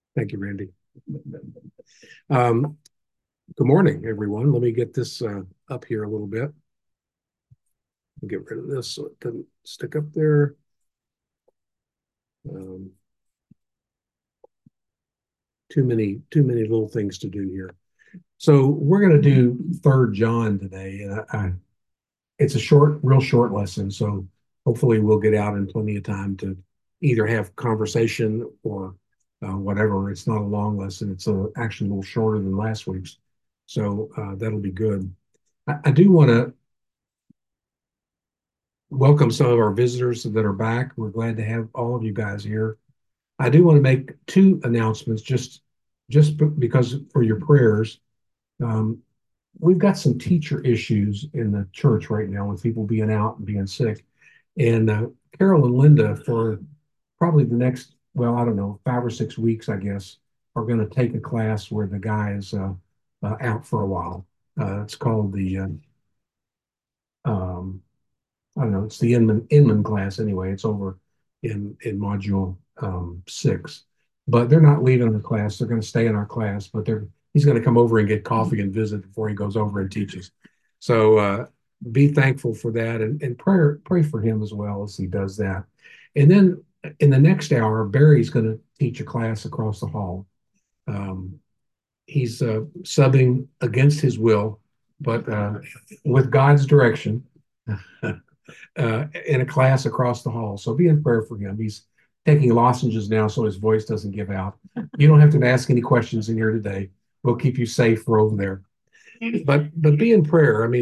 Thank you, Randy. Um, Good morning, everyone. Let me get this up here a little bit. Get rid of this so it doesn't stick up there. Um, too many little things to do here. So we're going to do Third John today, and it's a real short lesson. So hopefully we'll get out in plenty of time to either have conversation or whatever. It's not a long lesson. It's actually a little shorter than last week's, so that'll be good. I do want to welcome some of our visitors that are back. We're glad to have all of you guys here. I do want to make two announcements just because for your prayers. Um, we've got some teacher issues in the church right now with people being out and being sick. And Carol and Linda, for probably the next, well, I don't know, 5 or 6 weeks, I guess, are going to take a class where the guy is out for a while. It's called the um, I don't know, it's the Inman class anyway. It's over in module 6. But they're not leaving the class. They're going to stay in our class, but he's going to come over and get coffee and visit before he goes over and teaches. So be thankful for that and pray for him as well as he does that. And then in the next hour, Barry's going to teach a class across the hall. Um, he's subbing against his will, but with God's direction. In a class across the hall. So be in prayer for him. He's taking lozenges now so his voice doesn't give out. You don't have to ask any questions in here today. We'll keep you safe for over there. But be in prayer. I mean,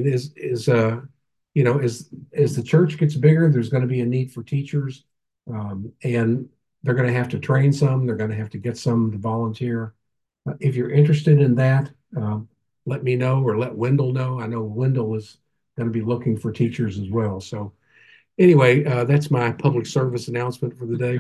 as the church gets bigger, there's going to be a need for teachers, and they're going to have to train some. They're going to have to get some to volunteer. If you're interested in that, let me know or let Wendell know. I know Wendell is going to be looking for teachers as well. So anyway, that's my public service announcement for the day.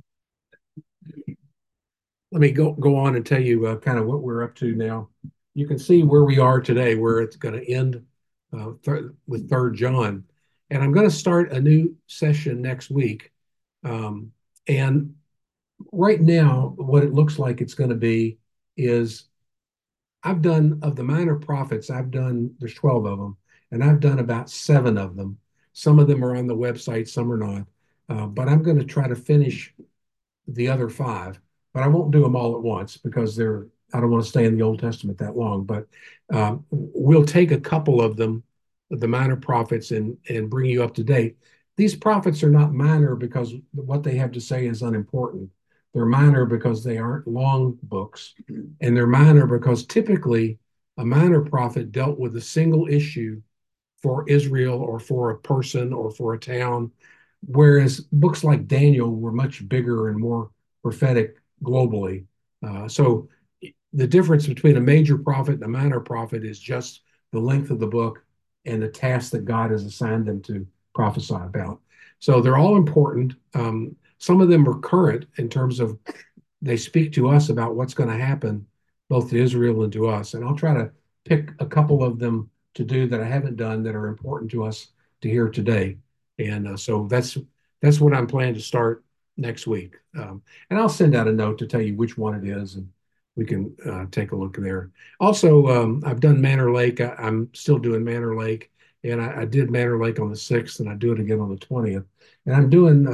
Let me go on and tell you kind of what we're up to now. You can see where we are today, where it's going to end with Third John, and I'm going to start a new session next week. And right now, what it looks like it's going to be is I've done of the minor prophets. There's 12 of them, and I've done about 7 of them. Some of them are on the website, some are not. But I'm going to try to finish the other 5, but I won't do them all at once because I don't want to stay in the Old Testament that long. But we'll take a couple of them, the minor prophets, and bring you up to date. These prophets are not minor because what they have to say is unimportant. They're minor because they aren't long books, and they're minor because typically a minor prophet dealt with a single issue for Israel or for a person or for a town, whereas books like Daniel were much bigger and more prophetic globally. So the difference between a major prophet and a minor prophet is just the length of the book and the task that God has assigned them to prophesy about. So they're all important. Some of them are current in terms of they speak to us about what's going to happen both to Israel and to us. And I'll try to pick a couple of them to do that I haven't done that are important to us to hear today. And so that's what I'm planning to start next week. And I'll send out a note to tell you which one it is, and we can take a look there. Also, I've done Manor Lake. I'm still doing Manor Lake, and I did Manor Lake on the 6th, and I do it again on the 20th. And I'm doing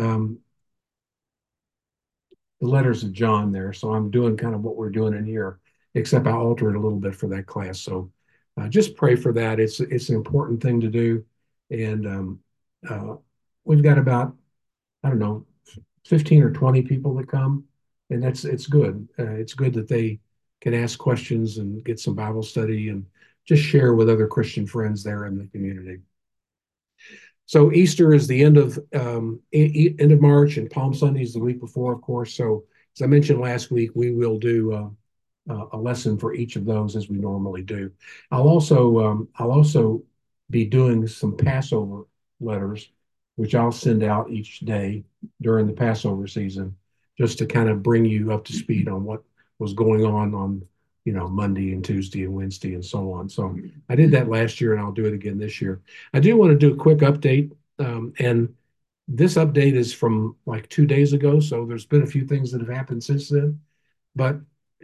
the letters of John there. So I'm doing kind of what we're doing in here, except I alter it a little bit for that class. So just pray for that. It's an important thing to do, and uh, we've got about I don't know 15 or 20 people that come, and it's good. It's good that they can ask questions and get some Bible study and just share with other Christian friends there in the community. So Easter is the end of March, and Palm Sunday is the week before, of course. So as I mentioned last week, we will do a lesson for each of those as we normally do. I'll also be doing some Passover letters, which I'll send out each day during the Passover season, just to kind of bring you up to speed on what was going on Monday and Tuesday and Wednesday and so on. So I did that last year, and I'll do it again this year. I do want to do a quick update, and this update is from like 2 days ago. So there's been a few things that have happened since then. but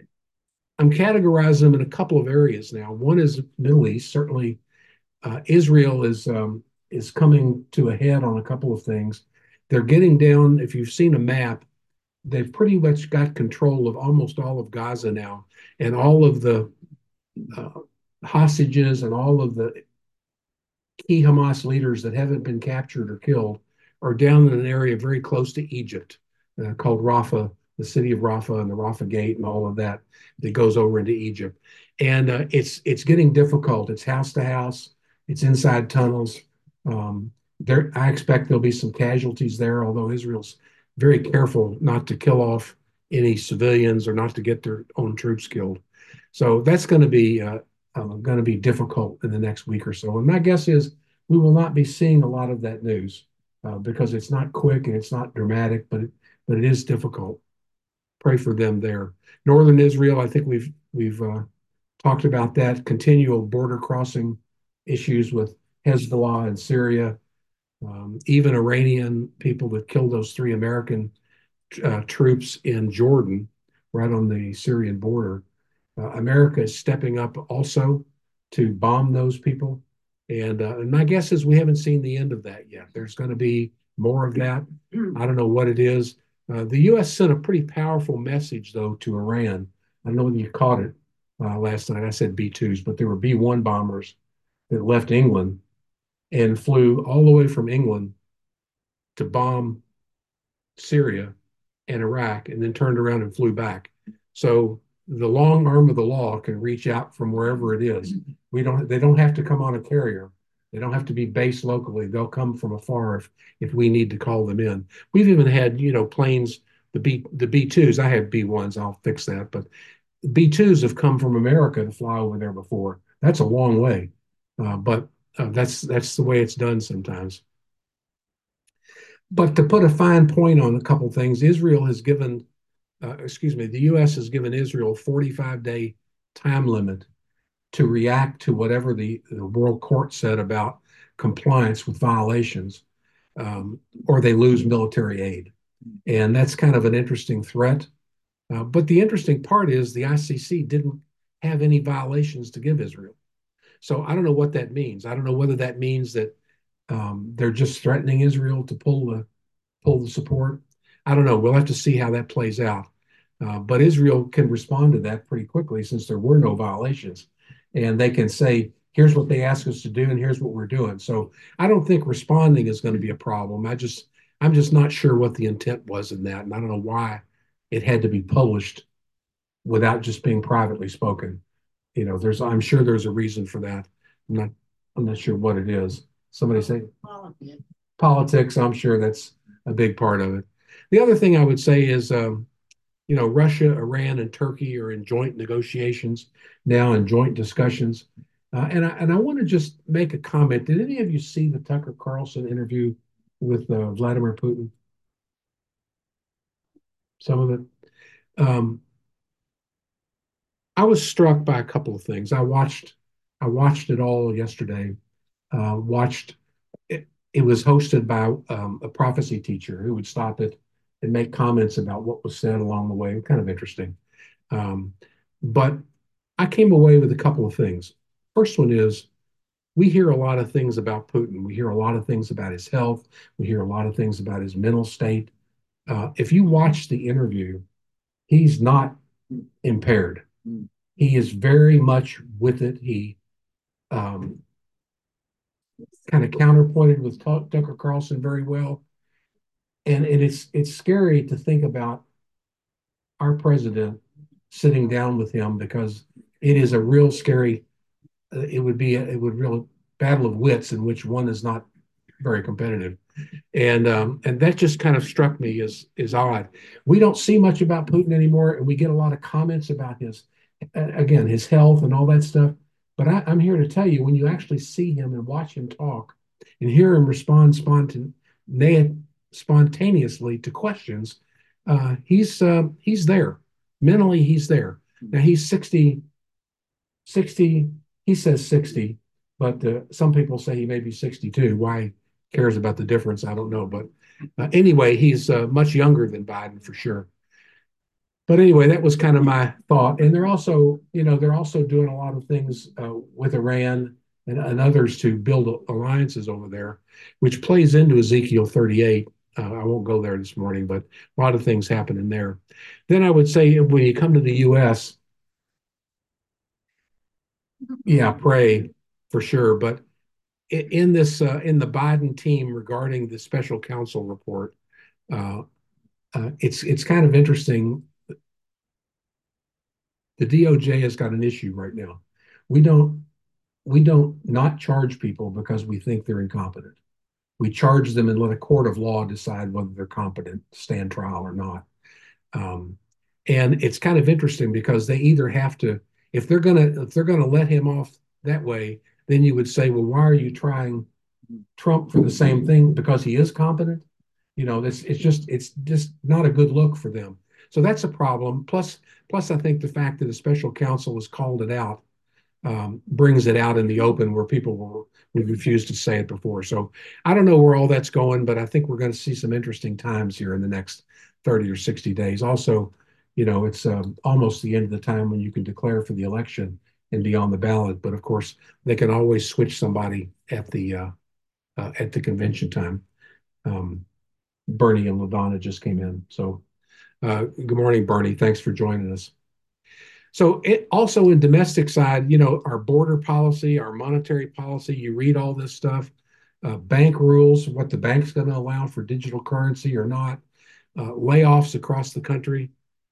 I'm categorizing them in a couple of areas now. One is Middle East. Certainly, Israel is coming to a head on a couple of things. They're getting down. If you've seen a map, they've pretty much got control of almost all of Gaza now, and all of the uh, hostages and all of the key Hamas leaders that haven't been captured or killed are down in an area very close to Egypt called Rafah, the city of Rafah and the Rafah Gate and all of that that goes over into Egypt. And it's getting difficult. It's house to house. It's inside tunnels. There, I expect there'll be some casualties there, although Israel's very careful not to kill off any civilians or not to get their own troops killed. So that's going to be difficult in the next week or so. And my guess is we will not be seeing a lot of that news because it's not quick and it's not dramatic, but it is difficult. Pray for them there. Northern Israel, I think we've talked about that continual border crossing issues with Hezbollah and Syria, even Iranian people that killed those three American troops in Jordan, right on the Syrian border. America is stepping up also to bomb those people. And my guess is we haven't seen the end of that yet. There's going to be more of that. I don't know what it is. The U.S. sent a pretty powerful message, though, to Iran. I don't know whether you caught it last night. I said B-2s, but there were B-1 bombers that left England and flew all the way from England to bomb Syria and Iraq, and then turned around and flew back. So the long arm of the law can reach out from wherever it is. They don't have to come on a carrier. They don't have to be based locally. They'll come from afar if we need to call them in. We've even had, planes, the B2s. I have B1s. I'll fix that. But B2s have come from America to fly over there before. That's a long way. But that's the way it's done sometimes. But to put a fine point on a couple things, the U.S. has given Israel a 45-day time limit to react to whatever the World Court said about compliance with violations, or they lose military aid. And that's kind of an interesting threat. But the interesting part is the ICC didn't have any violations to give Israel. So I don't know what that means. I don't know whether that means that they're just threatening Israel to pull the support. I don't know. We'll have to see how that plays out. But Israel can respond to that pretty quickly since there were no violations, and they can say, "Here's what they asked us to do, and here's what we're doing." So I don't think responding is going to be a problem. I'm just not sure what the intent was in that, and I don't know why it had to be published without just being privately spoken. I'm sure there's a reason for that. I'm not I'm not sure what it is. Somebody say politics. I'm sure that's a big part of it. The other thing I would say is, Russia, Iran, and Turkey are in joint negotiations now and joint discussions. And I want to just make a comment. Did any of you see the Tucker Carlson interview with Vladimir Putin? Some of it. Um, I was struck by a couple of things. I watched it all yesterday. Watched it. It was hosted by a prophecy teacher who would stop it and make comments about what was said along the way. Kind of interesting. Um, but I came away with a couple of things. First one is we hear a lot of things about Putin. We hear a lot of things about his health. We hear a lot of things about his mental state. If you watch the interview, he's not impaired. He is very much with it. He um, kind of counterpointed with Tucker Carlson very well. And it's scary to think about our president sitting down with him because it is a real scary. It would real battle of wits in which one is not very competitive, and that just kind of struck me as odd. We don't see much about Putin anymore, and we get a lot of comments about his again his health and all that stuff. But I'm here to tell you, when you actually see him and watch him talk and hear him respond spontaneously to questions, he's there mentally. He's there now. He's 60. He says 60, but some people say he may be 62. Why he cares about the difference, I don't know. But anyway, he's much younger than Biden for sure. But anyway, that was kind of my thought. And they're also doing a lot of things with Iran and others to build alliances over there, which plays into Ezekiel 38. I won't go there this morning, but a lot of things happen in there. Then I would say when you come to the U.S., yeah, pray for sure. But in the Biden team regarding the special counsel report, uh, it's kind of interesting. The DOJ has got an issue right now. We don't we don't not charge people because we think they're incompetent. We charge them and let a court of law decide whether they're competent to stand trial or not. Um, and it's kind of interesting because they either have to, if they're gonna let him off that way, then you would say, well, why are you trying Trump for the same thing because he is competent? It's just not a good look for them. So that's a problem. Plus, I think the fact that a special counsel has called it out brings it out in the open where people would refuse to say it before. So I don't know where all that's going, but I think we're going to see some interesting times here in the next 30 or 60 days. Also, it's almost the end of the time when you can declare for the election and be on the ballot. But of course, they can always switch somebody at the convention time. Um, Bernie and LaDonna just came in. So good morning, Bernie. Thanks for joining us. So it also in domestic side, our border policy, our monetary policy, you read all this stuff, bank rules, what the bank's going to allow for digital currency or not, layoffs across the country,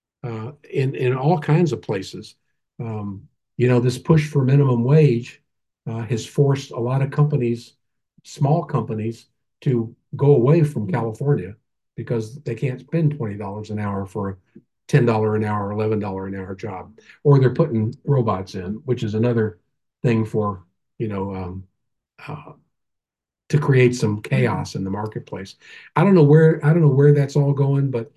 in all kinds of places. This push for minimum wage has forced a lot of companies, small companies, to go away from California because they can't spend $20 an hour for a $10 an hour, $11 an hour job, or they're putting robots in, which is another thing for you know uh, to create some chaos in the marketplace. I don't know where that's all going, but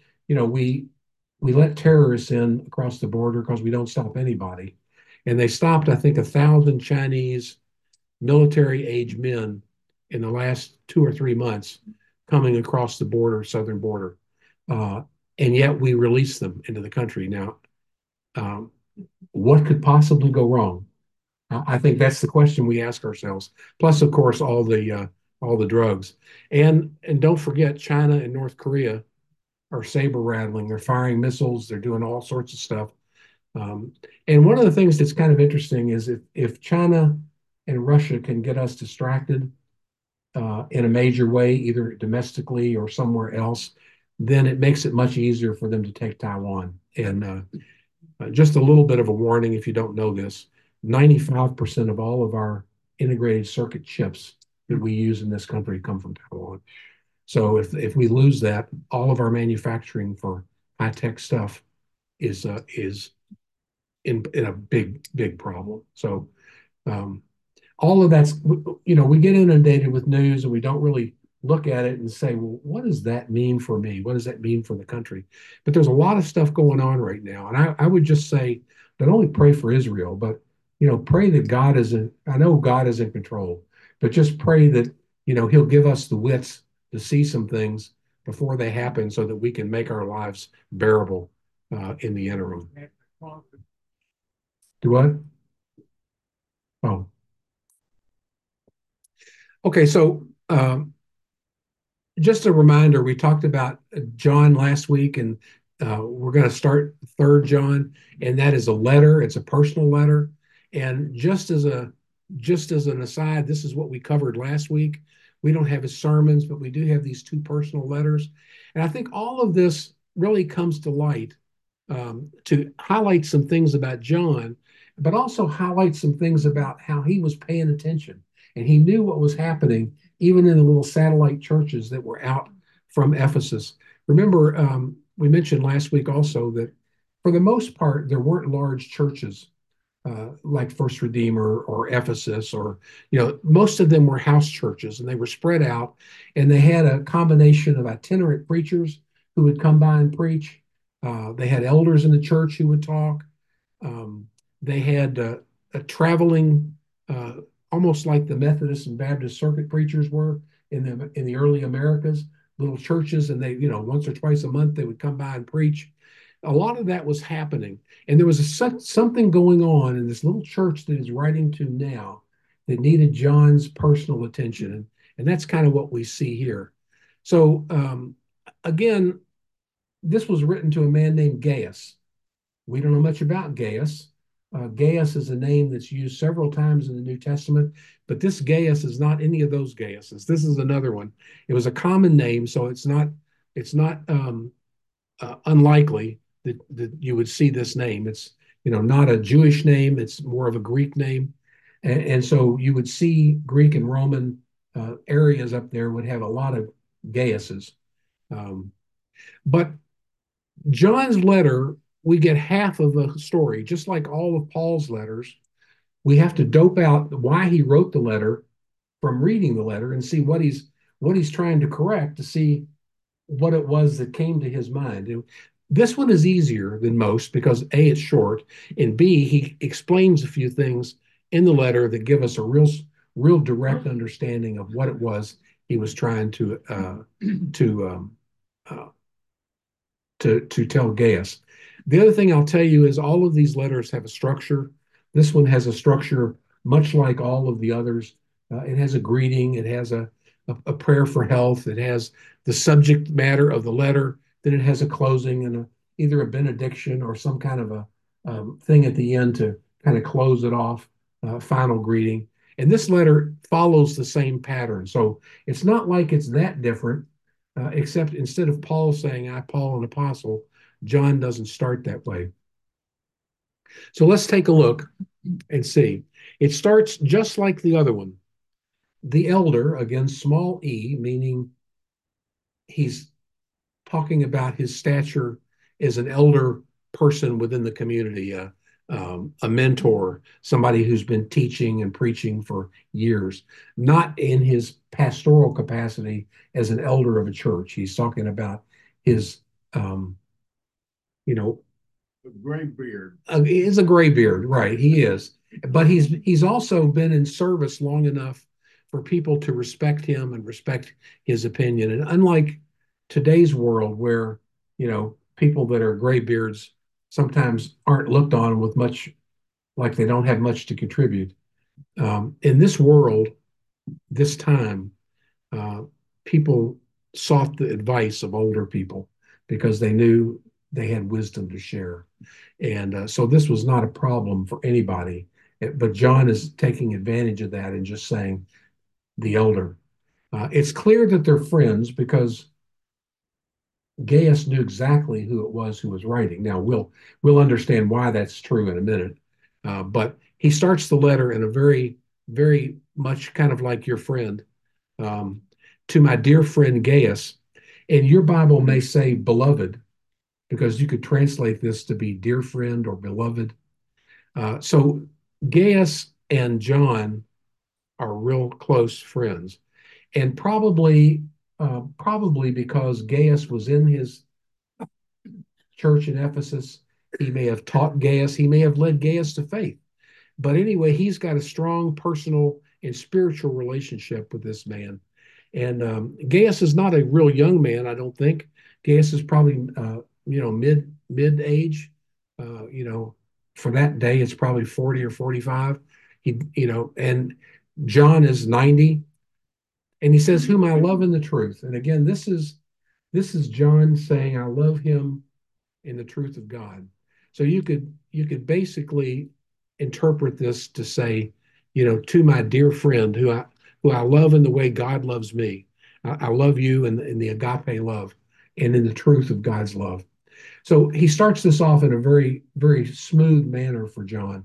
we let terrorists in across the border because we don't stop anybody, and they stopped I think 1,000 Chinese military age men in the last 2 or 3 months coming across the border, southern border, uh, and yet we release them into the country now. Um, what could possibly go wrong? I think that's the question we ask ourselves. Plus, of course, all the drugs, and don't forget, China and North Korea are saber rattling. They're firing missiles. They're doing all sorts of stuff. Um, and one of the things that's kind of interesting is if China and Russia can get us distracted in a major way, either domestically or somewhere else, then it makes it much easier for them to take Taiwan. And just a little bit of a warning if you don't know this, 95% of all of our integrated circuit chips that we use in this country come from Taiwan. So if we lose that, all of our manufacturing for high tech stuff is in a big problem. So um, all of that's, we get inundated with news and we don't really look at it and say, well, what does that mean for me? What does that mean for the country? But there's a lot of stuff going on right now. And I would just say, not only pray for Israel, but, pray that I know God is in control, but just pray that, he'll give us the wits to see some things before they happen so that we can make our lives bearable in the interim. Do what? Oh, okay. So, just a reminder, we talked about John last week, and we're going to start Third John, and that is a letter. It's a personal letter. And just as an aside, this is what we covered last week. We don't have his sermons, but we do have these two personal letters. And I think all of this really comes to light to highlight some things about John, but also highlight some things about how he was paying attention and he knew what was happening, even in the little satellite churches that were out from Ephesus. Remember, we mentioned last week also that for the most part, there weren't large churches like First Redeemer or Ephesus, or, most of them were house churches and they were spread out and they had a combination of itinerant preachers who would come by and preach. They had elders in the church who would talk. Um, they had a traveling, uh, almost like the Methodist and Baptist circuit preachers were in the early Americas, little churches, and they, once or twice a month they would come by and preach. a lot of that was happening. And there was something going on in this little church that he's writing to now that needed John's personal attention. And that's kind of what we see here. So, again, this was written to a man named Gaius. We don't know much about Gaius. Gaius is a name that's used several times in the New Testament, but this Gaius is not any of those Gaiuses. This is another one. It was a common name, so it's not unlikely that you would see this name. It's not a Jewish name. It's more of a Greek name, and so you would see Greek and Roman areas up there would have a lot of Gaiuses. Um, but John's letter, we get half of a story, just like all of Paul's letters. We have to dope out why he wrote the letter from reading the letter and see what he's trying to correct to see what it was that came to his mind. And this one is easier than most because A, it's short, and B, he explains a few things in the letter that give us a real direct understanding of what it was he was trying to uh, to tell Gaius. The other thing I'll tell you is all of these letters have a structure. This one has a structure much like all of the others. It has a greeting, it has a prayer for health, it has the subject matter of the letter, then it has a closing and either a benediction or some kind of a thing at the end to kind of close it off, final greeting. And this letter follows the same pattern. So it's not like it's that different, except instead of Paul saying, I, Paul, an apostle, John doesn't start that way. So let's take a look and see. It starts just like the other one. The elder, again, small e, meaning he's talking about his stature as an elder person within the community, a mentor, somebody who's been teaching and preaching for years, not in his pastoral capacity as an elder of a church. He's talking about his, um, you know, gray beard. He's a gray beard, right? He is, but he's also been in service long enough for people to respect him and respect his opinion. And unlike today's world, where people that are gray beards sometimes aren't looked on with much, like they don't have much to contribute. In this world, this time, uh, people sought the advice of older people because they knew they had wisdom to share. And so this was not a problem for anybody. But John is taking advantage of that and just saying the elder. It's clear that they're friends because Gaius knew exactly who it was who was writing. Now we'll understand why that's true in a minute. But he starts the letter in a very, very much kind of like your friend, um, to my dear friend Gaius. And your Bible may say beloved, because you could translate this to be dear friend or beloved. So Gaius and John are real close friends, and probably because Gaius was in his church in Ephesus, he may have taught Gaius, he may have led Gaius to faith. But anyway, he's got a strong personal and spiritual relationship with this man. And Gaius is not a real young man, I don't think. Gaius is probably mid age. You know, for that day, it's probably 40 or 45. And John is 90, and he says, "Whom I love in the truth." And again, this is John saying, "I love him in the truth of God." So you could basically interpret this to say, to my dear friend who I love in the way God loves me. I love you in the agape love and in the truth of God's love. So he starts this off in a very, very smooth manner for John.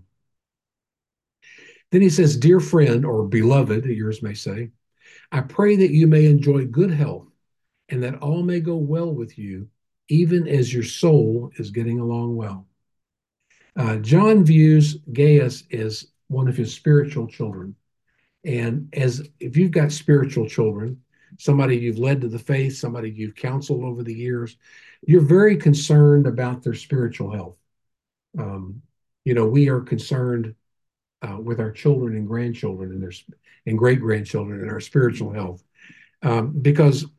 Then he says, "Dear friend," or beloved, yours may say, "I pray that you may enjoy good health and that all may go well with you, even as your soul is getting along well." John views Gaius as one of his spiritual children. And as if you've got spiritual children, somebody you've led to the faith, somebody you've counseled over the years, you're very concerned about their spiritual health. Um, we are concerned with our children and grandchildren and great grandchildren and our spiritual health, because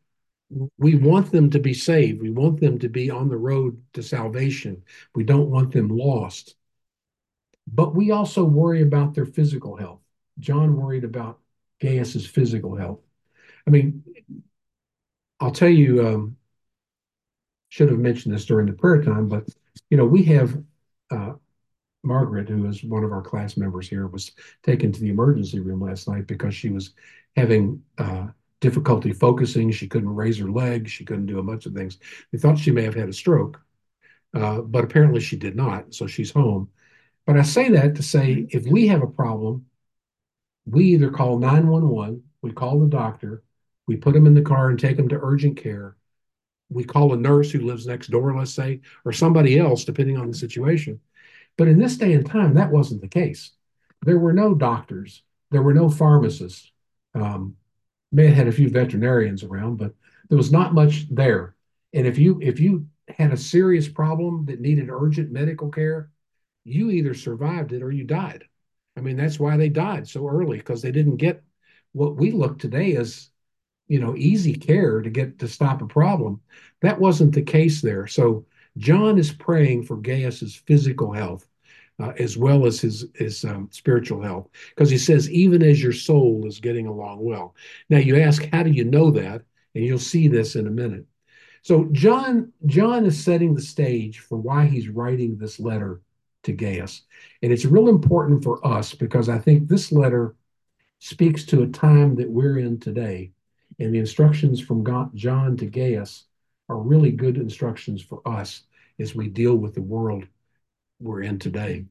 We want them to be saved. We want them to be on the road to salvation. We don't want them lost. But we also worry about their physical health. John worried about Gaius's physical health. I mean, I'll tell you, should have mentioned this during the prayer time, but we have uh, Margaret, who is one of our class members here, was taken to the emergency room last night because she was having difficulty focusing. She couldn't raise her legs. She couldn't do a bunch of things. They thought she may have had a stroke, but apparently she did not. So she's home. But I say that to say if we have a problem, we either call 911, we call the doctor, we put them in the car and take them to urgent care. We call a nurse who lives next door, let's say, or somebody else, depending on the situation. But in this day and time, that wasn't the case. There were no doctors, there were no pharmacists. May have had a few veterinarians around, but there was not much there. And if you had a serious problem that needed urgent medical care, you either survived it or you died. I mean, that's why they died so early because they didn't get what we look today as easy care to get to stop a problem. That wasn't the case there. So John is praying for Gaius's physical health as well as his spiritual health, because he says, even as your soul is getting along well. Now you ask, how do you know that? And you'll see this in a minute. So John is setting the stage for why he's writing this letter to Gaius, and it's real important for us because I think this letter speaks to a time that we're in today, and the instructions from John to Gaius are really good instructions for us as we deal with the world we're in today.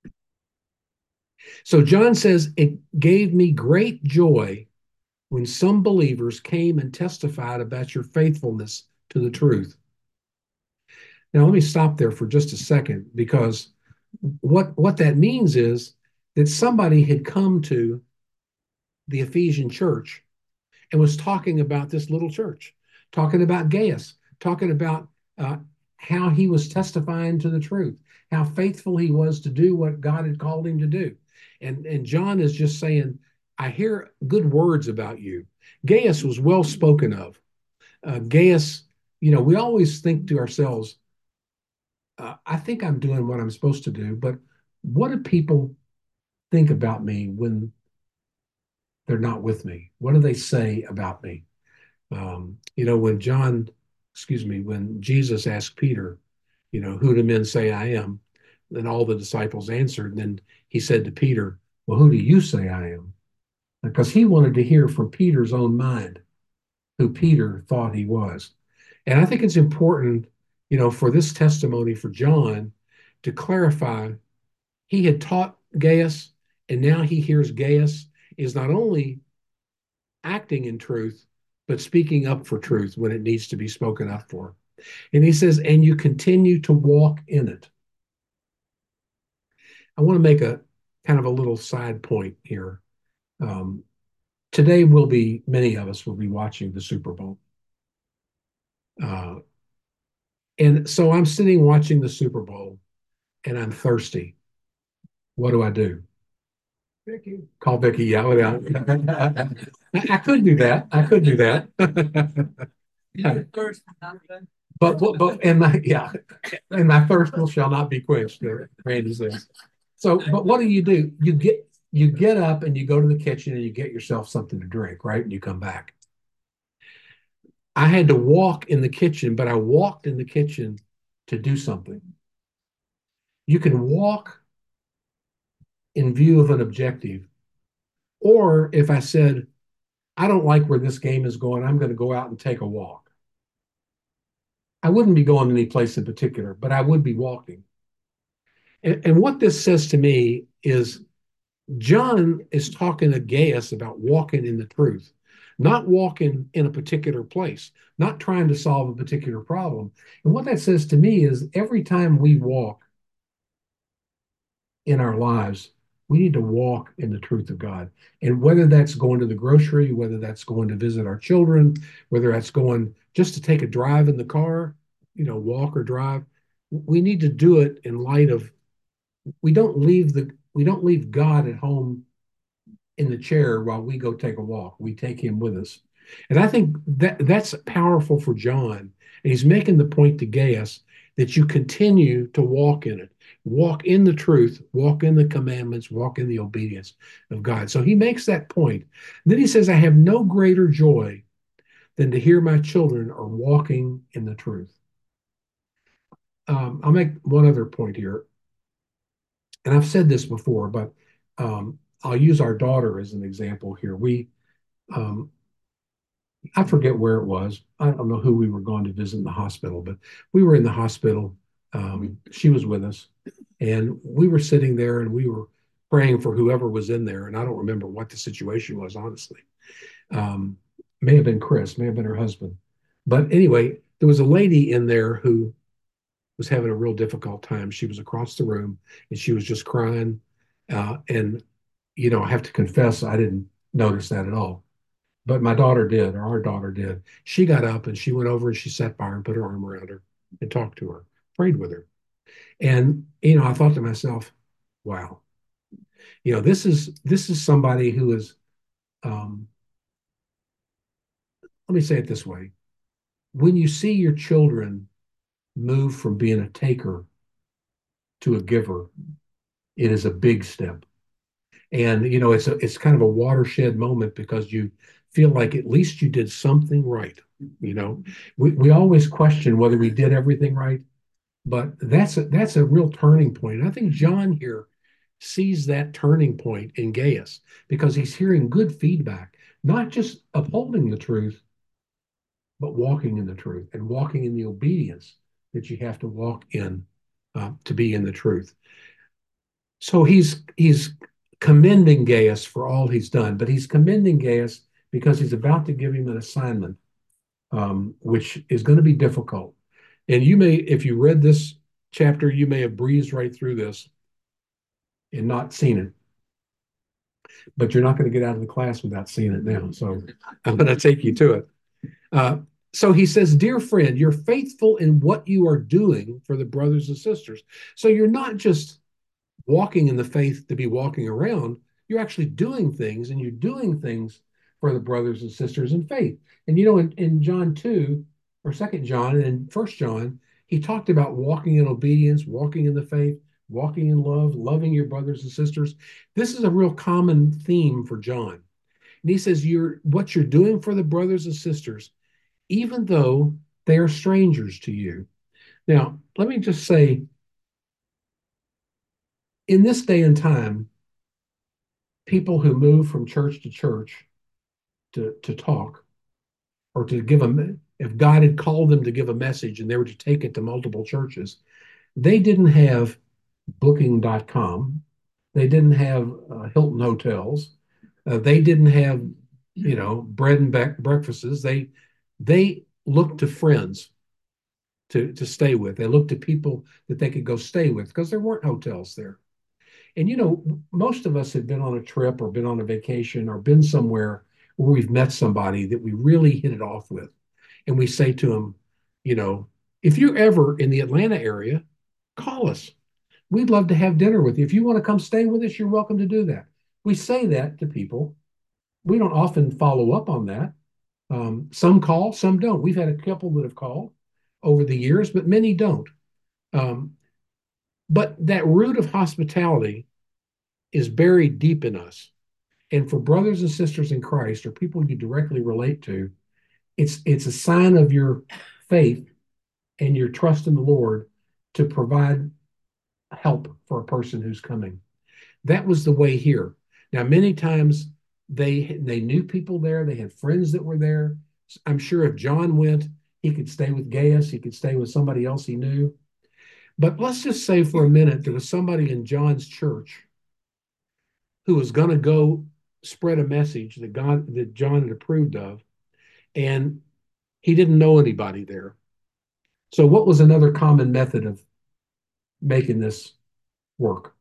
So John says, it gave me great joy when some believers came and testified about your faithfulness to the truth. Now, let me stop there for just a second, because what that means is that somebody had come to the Ephesian church and was talking about this little church, talking about Gaius, talking about how he was testifying to the truth, how faithful he was to do what God had called him to do. And John is just saying, I hear good words about you. Gaius was well spoken of. Gaius, we always think to ourselves, I think I'm doing what I'm supposed to do, but what do people think about me when they're not with me? What do they say about me? When Jesus asked Peter, who do men say I am? Then all the disciples answered. And then he said to Peter, well, who do you say I am? Because he wanted to hear from Peter's own mind who Peter thought he was. And I think it's important, for this testimony for John to clarify he had taught Gaius, and now he hears Gaius is not only acting in truth, but speaking up for truth when it needs to be spoken up for. And he says, and you continue to walk in it. I want to make a kind of a little side point here. Today many of us will be watching the Super Bowl. And so I'm sitting watching the Super Bowl and I'm thirsty. What do I do? Vicky. Call Vicky. Yeah, I could do that. I could do that. And my thirst shall not be quenched. Randy says. So, but what do? You get up and you go to the kitchen and you get yourself something to drink, right? And you come back. I had to walk in the kitchen, but I walked in the kitchen to do something. You can walk in view of an objective. Or if I said, I don't like where this game is going, I'm going to go out and take a walk. I wouldn't be going any place in particular, but I would be walking. And what this says to me is John is talking to Gaius about walking in the truth, not walking in a particular place, not trying to solve a particular problem. And what that says to me is every time we walk in our lives, we need to walk in the truth of God. And whether that's going to the grocery, whether that's going to visit our children, whether that's going just to take a drive in the car, walk or drive, we need to do it in light of we don't leave God at home in the chair while we go take a walk. We take him with us. And I think that's powerful for John. And he's making the point to Gaius that you continue to walk in it, walk in the truth, walk in the commandments, walk in the obedience of God. So he makes that point. And then he says, I have no greater joy than to hear my children are walking in the truth. I'll make one other point here. And I've said this before, but I'll use our daughter as an example here. Um, I forget where it was. I don't know who we were going to visit in the hospital, but we were in the hospital. She was with us, and we were sitting there and we were praying for whoever was in there. And I don't remember what the situation was, honestly. Um, May have been Chris, may have been her husband. But anyway, there was a lady in there who was having a real difficult time. She was across the room and she was just crying. And, I have to confess, I didn't notice that at all. But my daughter did, or our daughter did. She got up and she went over and she sat by her and put her arm around her and talked to her, prayed with her. And, I thought to myself, wow, this is somebody who is, um, let me say it this way. When you see your children move from being a taker to a giver, it is a big step. And it's kind of a watershed moment because you feel like at least you did something right. We always question whether we did everything right, but that's a real turning point. And I think John here sees that turning point in Gaius because he's hearing good feedback, not just upholding the truth, but walking in the truth and walking in the obedience that you have to walk in to be in the truth. So he's commending Gaius for all he's done, but he's commending Gaius because he's about to give him an assignment, which is going to be difficult. And you may, if you read this chapter, you may have breezed right through this and not seen it. But you're not going to get out of the class without seeing it now. So I'm going to take you to it. Uh, so he says, Dear friend, you're faithful in what you are doing for the brothers and sisters. So you're not just walking in the faith to be walking around, you're actually doing things, and you're doing things for the brothers and sisters in faith. And in John 2 or Second John and First John, he talked about walking in obedience, walking in the faith, walking in love, loving your brothers and sisters. This is a real common theme for John. And he says, what you're doing for the brothers and sisters, even though they are strangers to you. Now, let me just say, in this day and time, people who move from church to church to talk or to give them, if God had called them to give a message and they were to take it to multiple churches, they didn't have booking.com. They didn't have Hilton hotels. They didn't have, bread and breakfasts. They looked to friends to stay with. They looked to people that they could go stay with because there weren't hotels there. And most of us have been on a trip or been on a vacation or been somewhere where we've met somebody that we really hit it off with. And we say to them, if you're ever in the Atlanta area, call us. We'd love to have dinner with you. If you want to come stay with us, you're welcome to do that. We say that to people. We don't often follow up on that. Some call, some don't. We've had a couple that have called over the years, but many don't. Um, but that root of hospitality is buried deep in us. And for brothers and sisters in Christ or people you directly relate to, it's a sign of your faith and your trust in the Lord to provide help for a person who's coming. That was the way here. Now, many times they knew people there, they had friends that were there. I'm sure if John went, he could stay with Gaius, he could stay with somebody else he knew. But let's just say for a minute there was somebody in John's church who was going to go spread a message that John had approved of, and he didn't know anybody there. So, what was another common method of making this work?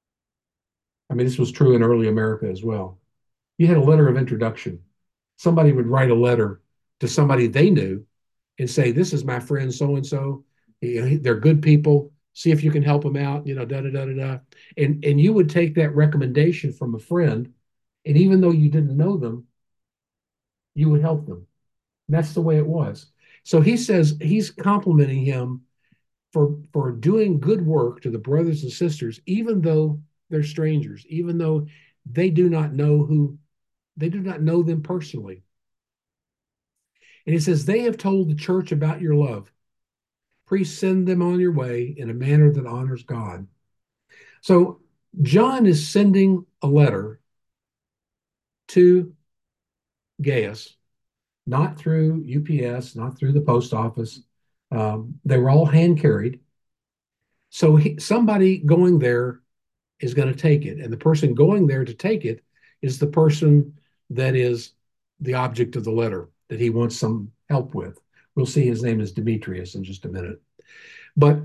I mean, this was true in early America as well. You had a letter of introduction. Somebody would write a letter to somebody they knew and say, "This is my friend so and so. They're good people. See if you can help them out." Da da da da da. And you would take that recommendation from a friend, and even though you didn't know them, you would help them. And that's the way it was. So he says he's complimenting him for doing good work to the brothers and sisters, even though they're strangers, even though they do not know who they do not know them personally. And he says, they have told the church about your love. Please send them on your way in a manner that honors God. So John is sending a letter to Gaius, not through UPS, not through the post office. They were all hand carried. So somebody going there is going to take it. And the person going there to take it is the person that is the object of the letter that he wants some help with. We'll see his name is Demetrius in just a minute. But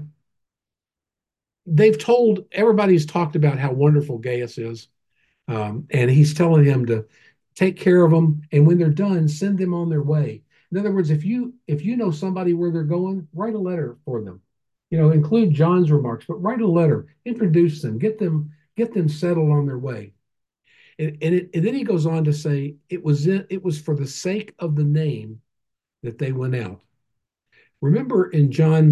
everybody's talked about how wonderful Gaius is. And he's telling him to take care of them. And when they're done, send them on their way. In other words, if you know somebody where they're going, write a letter for them. Include John's remarks, but write a letter, introduce them, get them settled on their way. And then he goes on to say it was for the sake of the name that they went out. Remember in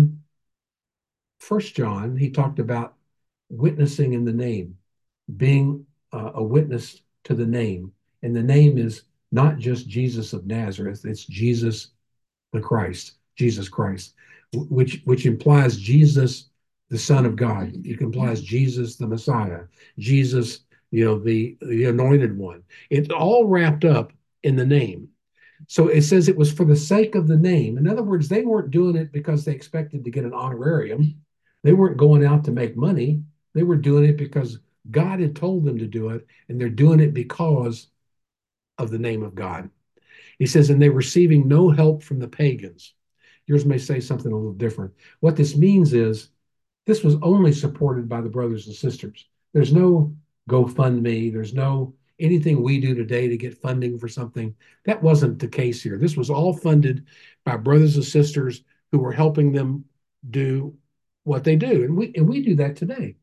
First John, he talked about witnessing in the name, being a witness to the name, and the name is not just Jesus of Nazareth; it's Jesus the Christ, Jesus Christ, which implies Jesus, the Son of God. It implies Jesus, the Messiah, Jesus, the Anointed One. It's all wrapped up in the name. So it says it was for the sake of the name. In other words, they weren't doing it because they expected to get an honorarium. They weren't going out to make money. They were doing it because God had told them to do it, and they're doing it because of the name of God. He says, and they're receiving no help from the pagans. Yours may say something a little different. What this means is this was only supported by the brothers and sisters. There's no GoFundMe. There's no anything we do today to get funding for something. That wasn't the case here. This was all funded by brothers and sisters who were helping them do what they do, and we do that today.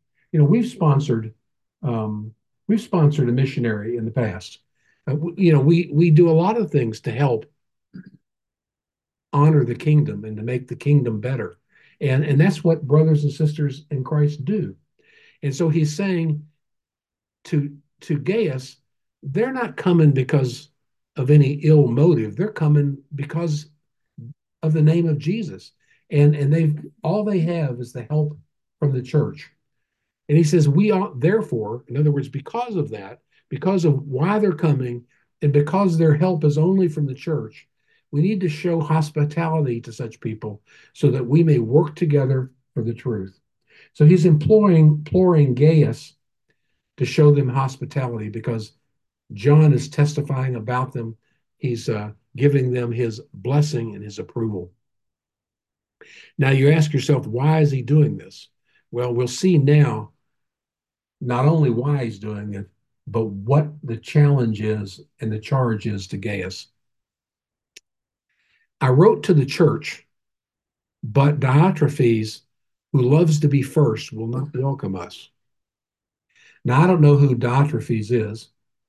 We've sponsored a missionary in the past. We do a lot of things to help honor the kingdom and to make the kingdom better. And that's what brothers and sisters in Christ do. And so he's saying to Gaius, they're not coming because of any ill motive. They're coming because of the name of Jesus. And they have is the help from the church. And he says, we are therefore, in other words, because of that, because of why they're coming, and because their help is only from the church, we need to show hospitality to such people so that we may work together for the truth. So he's imploring Gaius to show them hospitality because John is testifying about them. He's giving them his blessing and his approval. Now you ask yourself, why is he doing this? Well, we'll see now not only why he's doing it, but what the challenge is and the charge is to Gaius. I wrote to the church, but Diotrephes, who loves to be first, will not welcome us. Now, I don't know who Diotrephes is,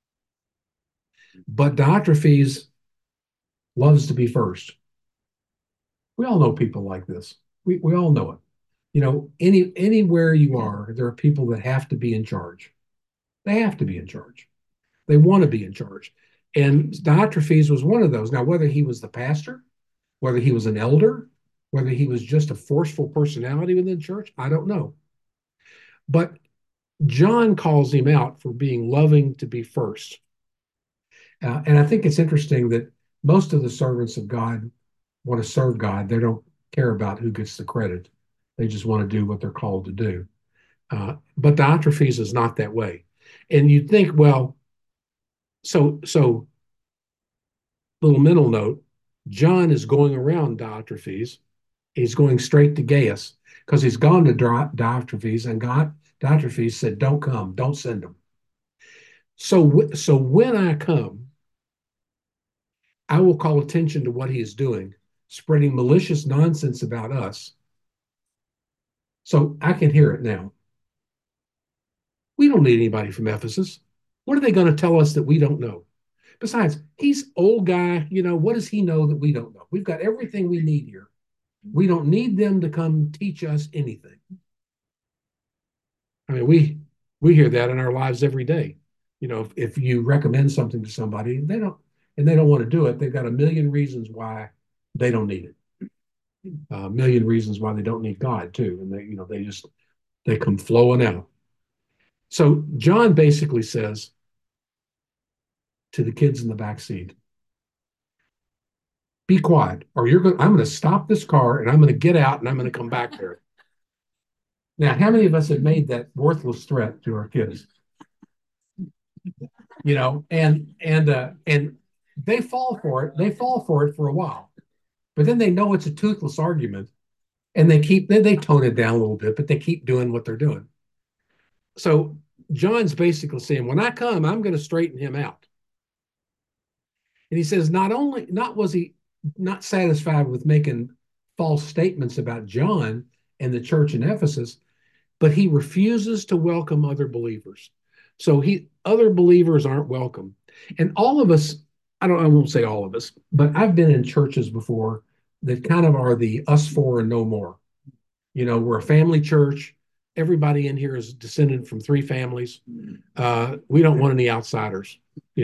but Diotrephes loves to be first. We all know people like this. We all know it. Anywhere you are, there are people that have to be in charge. They have to be in charge. They want to be in charge. And Diotrephes was one of those. Now, whether he was the pastor, whether he was an elder, whether he was just a forceful personality within the church, I don't know. But John calls him out for being loving to be first. And I think it's interesting that most of the servants of God want to serve God. They don't care about who gets the credit. They just want to do what they're called to do. But Diotrephes is not that way. And you'd think, well, so little mental note, John is going around Diotrephes. He's going straight to Gaius because he's gone to Diotrephes, and Diotrephes said, don't come, don't send him. So when I come, I will call attention to what he is doing, spreading malicious nonsense about us. So I can hear it now. We don't need anybody from Ephesus. What are they going to tell us that we don't know? Besides, he's old guy. What does he know that we don't know? We've got everything we need here. We don't need them to come teach us anything. I mean, we hear that in our lives every day. If you recommend something to somebody, they don't want to do it, they've got a million reasons why they don't need it. A million reasons why they don't need God too, and they come flowing out. So John basically says to the kids in the back seat, "Be quiet, or I'm going to stop this car, and I'm going to get out, and I'm going to come back there." Now, how many of us have made that worthless threat to our kids? And they fall for it. They fall for it for a while, but then they know it's a toothless argument, and they tone it down a little bit, but they keep doing what they're doing. So John's basically saying, when I come, I'm going to straighten him out. And he says, not was he not satisfied with making false statements about John and the church in Ephesus, but he refuses to welcome other believers. So other believers aren't welcome. And all of us, I won't say all of us, but I've been in churches before that kind of are the us four and no more. We're a family church. Everybody in here is descended from three families. We don't want any outsiders.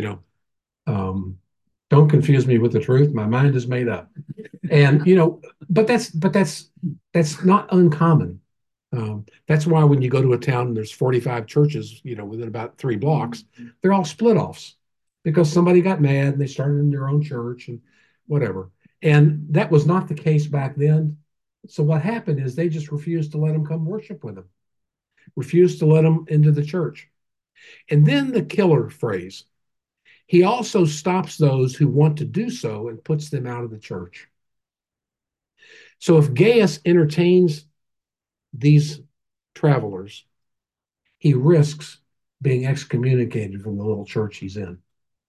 Don't confuse me with the truth. My mind is made up. And but that's not uncommon. That's why when you go to a town and there's 45 churches, within about 3 blocks, they're all split offs because somebody got mad and they started in their own church and whatever. And that was not the case back then. So what happened is they just refused to let them come worship with them, refused to let them into the church. And then the killer phrase, he also stops those who want to do so and puts them out of the church. So if Gaius entertains these travelers, he risks being excommunicated from the little church he's in.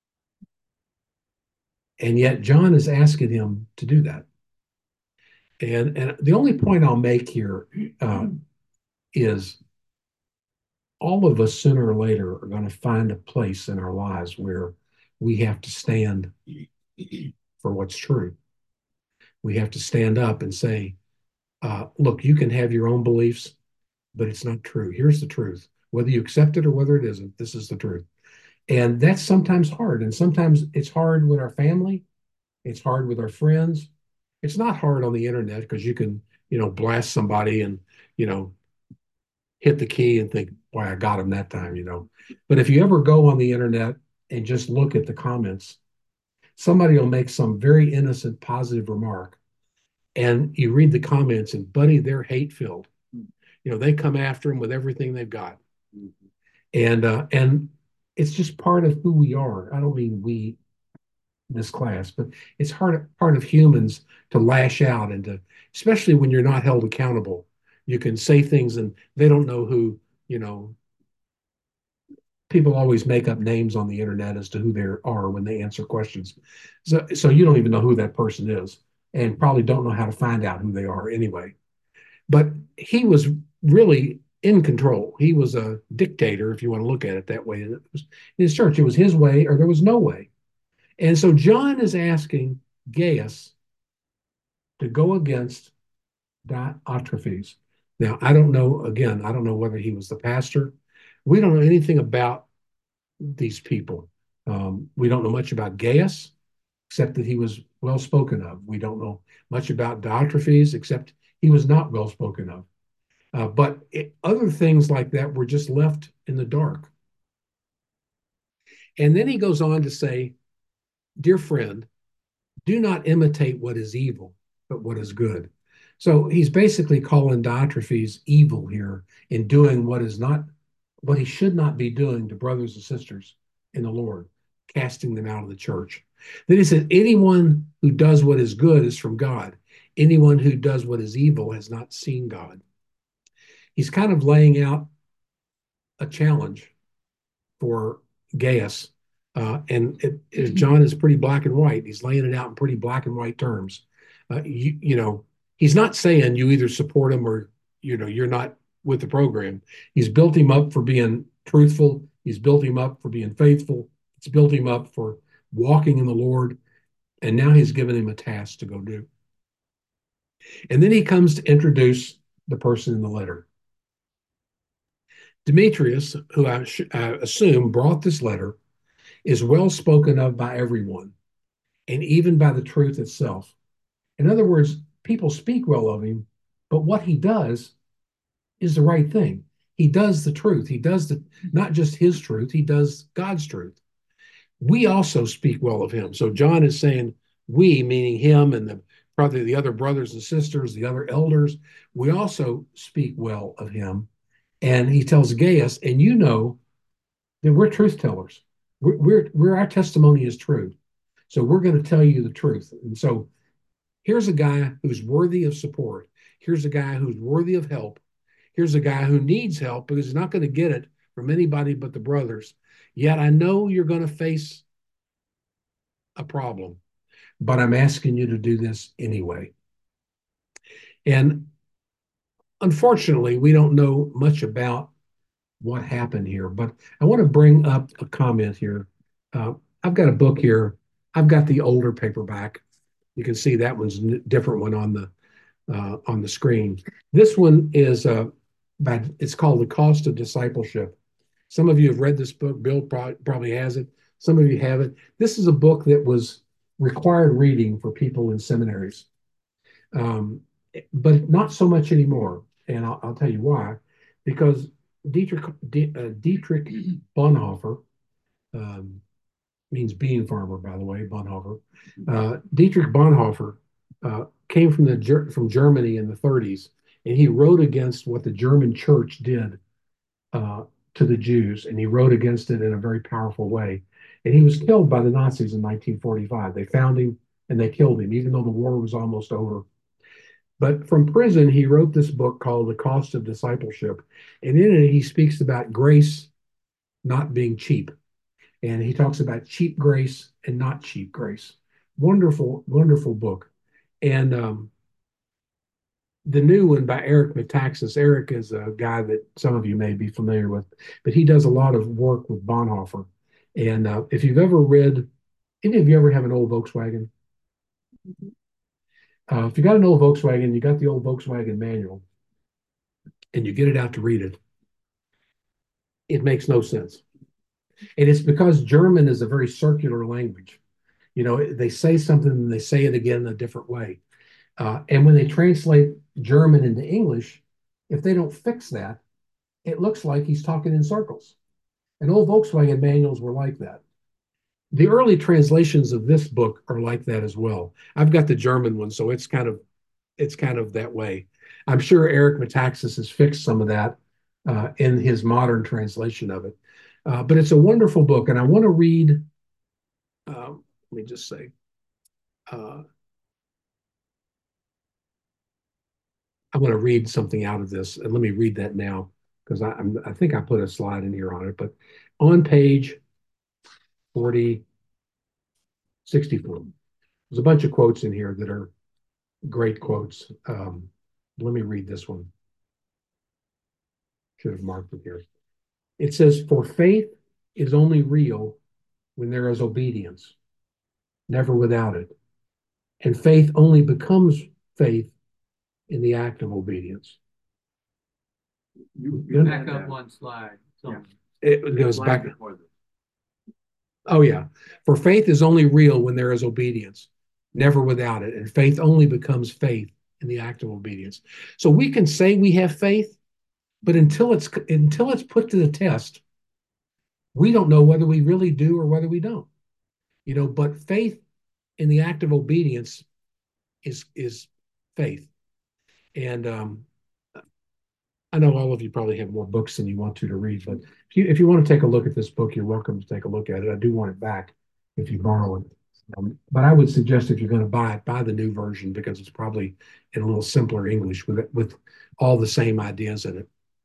And yet John is asking him to do that. And the only point I'll make here is all of us sooner or later are going to find a place in our lives where we have to stand for what's true. We have to stand up and say, look, you can have your own beliefs, but it's not true. Here's the truth. Whether you accept it or whether it isn't, this is the truth. And that's sometimes hard. And sometimes it's hard with our family. It's hard with our friends. It's not hard on the internet because you can, blast somebody and, hit the key and think, boy, I got him that time, But if you ever go on the internet and just look at the comments, somebody will make some very innocent, positive remark. And you read the comments and, buddy, they're hate filled. They come after him with everything they've got. And it's just part of who we are. I don't mean we, this class, but it's part of humans to lash out and to, especially when you're not held accountable. You can say things and they don't know who, people always make up names on the internet as to who they are when they answer questions. So you don't even know who that person is and probably don't know how to find out who they are anyway. But he was really in control. He was a dictator, if you want to look at it that way. In his church, it was his way or there was no way. And so John is asking Gaius to go against Diotrephes. Now, I don't know whether he was the pastor. We don't know anything about these people. We don't know much about Gaius, except that he was well spoken of. We don't know much about Diotrephes, except he was not well spoken of. But other things like that were just left in the dark. And then he goes on to say, dear friend, do not imitate what is evil, but what is good. So he's basically calling Diotrephes evil here in doing what he should not be doing to brothers and sisters in the Lord, casting them out of the church. Then he said, anyone who does what is good is from God. Anyone who does what is evil has not seen God. He's kind of laying out a challenge for Gaius. John is pretty black and white. He's laying it out in pretty black and white terms. He's not saying you either support him or, you're not with the program. He's built him up for being truthful. He's built him up for being faithful. It's built him up for walking in the Lord, and now he's given him a task to go do. And then he comes to introduce the person in the letter. Demetrius, who I assume brought this letter, is well spoken of by everyone, and even by the truth itself. In other words, people speak well of him, but what he does is the right thing. He does the truth. He does not just his truth, he does God's truth. We also speak well of him. So John is saying we, meaning him and probably the other brothers and sisters, the other elders, we also speak well of him. And he tells Gaius, and you know that we're truth tellers. We're our testimony is true. So we're going to tell you the truth. And so here's a guy who's worthy of support. Here's a guy who's worthy of help. Here's a guy who needs help because he's not going to get it from anybody but the brothers. Yet I know you're going to face a problem, but I'm asking you to do this anyway. And unfortunately, we don't know much about what happened here, but I want to bring up a comment here. I've got a book here. I've got the older paperback. You can see that one's a different one on the screen. This one is it's called The Cost of Discipleship. Some of you have read this book. Bill probably has it. Some of you haven't. This is a book that was required reading for people in seminaries, but not so much anymore. And I'll tell you why. Because Dietrich Bonhoeffer, means bean farmer, by the way, Bonhoeffer. Dietrich Bonhoeffer came from Germany in the 30s, and he wrote against what the German church did to the Jews, and he wrote against it in a very powerful way. And he was killed by the Nazis in 1945. They found him and they killed him, even though the war was almost over. But from prison, he wrote this book called The Cost of Discipleship. And in it, he speaks about grace not being cheap. And he talks about cheap grace and not cheap grace. Wonderful, wonderful book. And the new one by Eric Metaxas. Eric is a guy that some of you may be familiar with, but he does a lot of work with Bonhoeffer. And if you've ever read, any of you ever have an old Volkswagen? If you got an old Volkswagen, you got the old Volkswagen manual, and you get it out to read it, it makes no sense. And it's because German is a very circular language. You know, they say something and they say it again in a different way. And when they translate German into English, if they don't fix that, it looks like he's talking in circles. And old Volkswagen manuals were like that. The early translations of this book are like that as well. I've got the German one, so it's kind of that way. I'm sure Eric Metaxas has fixed some of that in his modern translation of it. But it's a wonderful book, and I want to read. Let me just say. I want to read something out of this, and let me read that now because I think I put a slide in here on it. But on page 64, there's a bunch of quotes in here that are great quotes. Let me read this one. Should have marked it here. It says, "For faith is only real when there is obedience, never without it. And faith only becomes faith in the act of obedience." You back up one slide. Yeah. It goes back. Oh, yeah. "For faith is only real when there is obedience, never without it. And faith only becomes faith in the act of obedience." So we can say we have faith, but until it's put to the test, we don't know whether we really do or whether we don't. You know, but faith in the act of obedience is faith. And I know all of you probably have more books than you want to read, but if you want to take a look at this book, you're welcome to take a look at it. I do want it back if you borrow it. But I would suggest if you're going to buy it, buy the new version because it's probably in a little simpler English with all the same ideas in it.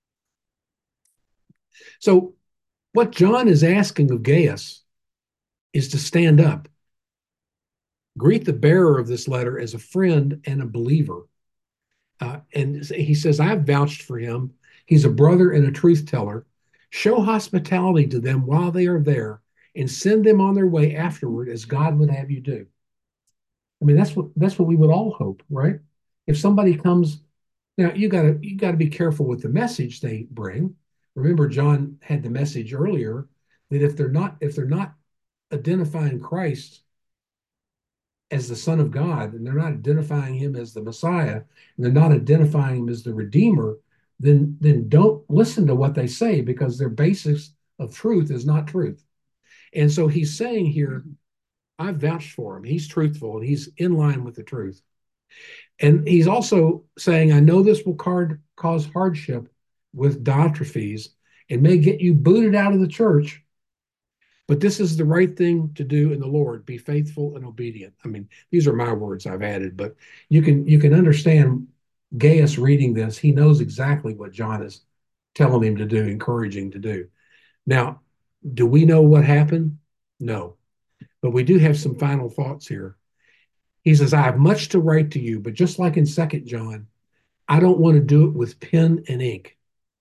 So what John is asking of Gaius is to stand up. Greet the bearer of this letter as a friend and a believer. And he says, "I've vouched for him. He's a brother and a truth teller. Show hospitality to them while they are there and send them on their way afterward as God would have you do. I mean, that's what we would all hope, right? If somebody comes now, you gotta be careful with the message they bring. Remember, John had the message earlier that if they're not identifying Christ as the Son of God, and they're not identifying him as the Messiah, and they're not identifying him as the Redeemer, then don't listen to what they say, because their basis of truth is not truth. And so he's saying here, I've vouched for him. He's truthful and he's in line with the truth. And he's also saying, I know this will cause hardship with Diotrephes and may get you booted out of the church, but this is the right thing to do in the Lord. Be faithful and obedient. I mean, these are my words I've added, but you can understand Gaius reading this. He knows exactly what John is telling him to do, encouraging to do. Now, do we know what happened? No, but we do have some final thoughts here. He says, I have much to write to you, but just like in Second John, I don't want to do it with pen and ink.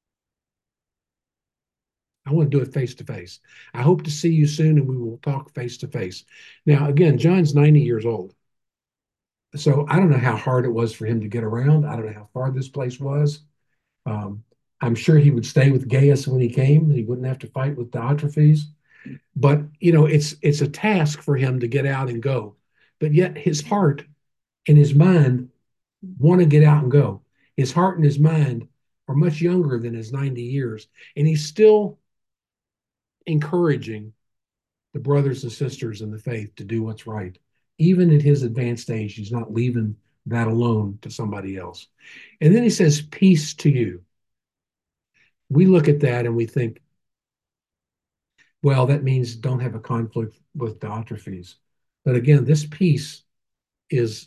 I want to do it face to face. I hope to see you soon and we will talk face to face. Now, again, John's 90 years old. So I don't know how hard it was for him to get around. I don't know how far this place was. Um, I'm sure he would stay with Gaius when he came. He wouldn't have to fight with Diotrephes. But it's a task for him to get out and go. But yet his heart and his mind want to get out and go. His heart and his mind are much younger than his 90 years, and he's still encouraging the brothers and sisters in the faith to do what's right. Even at his advanced age, he's not leaving that alone to somebody else. And then he says, peace to you. We look at that and we think, well, that means don't have a conflict with Diotrephes. But again, this peace is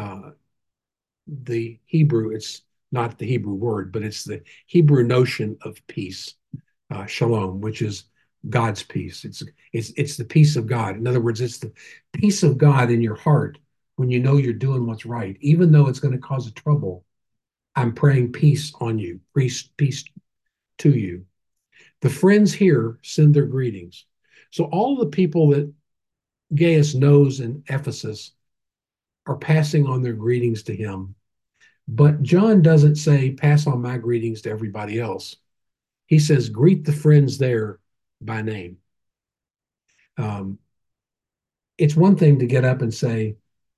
the Hebrew, it's not the Hebrew word, but it's the Hebrew notion of peace, shalom, which is God's peace. It's the peace of God. In other words, it's the peace of God in your heart when you know you're doing what's right, even though it's going to cause a trouble. I'm praying peace on you, peace to you. The friends here send their greetings. So all the people that Gaius knows in Ephesus are passing on their greetings to him. But John doesn't say, pass on my greetings to everybody else. He says, greet the friends there by name. It's one thing to get up and say,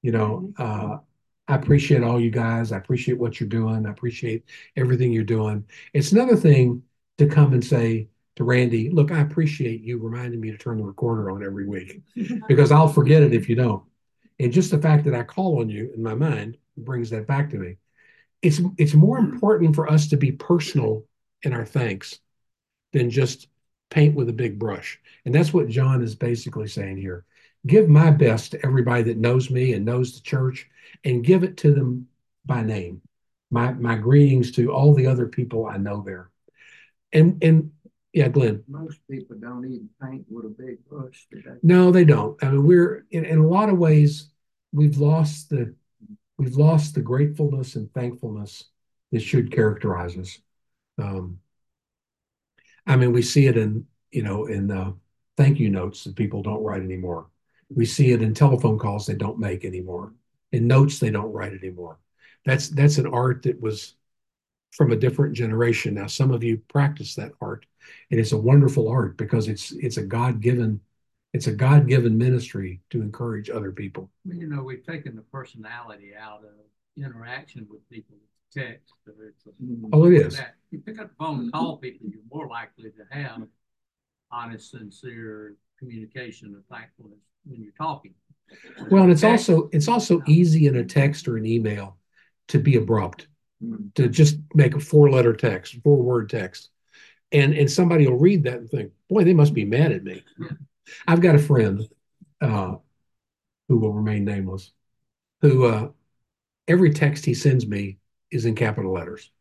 I appreciate all you guys. I appreciate what you're doing. I appreciate everything you're doing. It's another thing to come and say to Randy, look, I appreciate you reminding me to turn the recorder on every week because I'll forget it if you don't. And just the fact that I call on you in my mind brings that back to me. It's more important for us to be personal in our thanks than just paint with a big brush. And that's what John is basically saying here. Give my best to everybody that knows me and knows the church, and give it to them by name. My greetings to all the other people I know there. And yeah, Glenn. Most people don't even paint with a big brush today. No, they don't. I mean, we're in a lot of ways, we've lost the gratefulness and thankfulness that should characterize us. I mean, we see it in thank you notes that people don't write anymore. We see it in telephone calls they don't make anymore, in notes they don't write anymore. That's an art that was from a different generation. Now, some of you practice that art, and it's a wonderful art because it's a God-given ministry to encourage other people. Well, we've taken the personality out of interaction with people. Text, or it is. That. You pick up the phone and call people, you're more likely to have honest, sincere communication of thankfulness when you're talking. Well, and it's also easy in a text or an email to be abrupt, to just make a four-word text, and somebody will read that and think, boy, they must be mad at me. Yeah. I've got a friend who will remain nameless, who every text he sends me is in capital letters.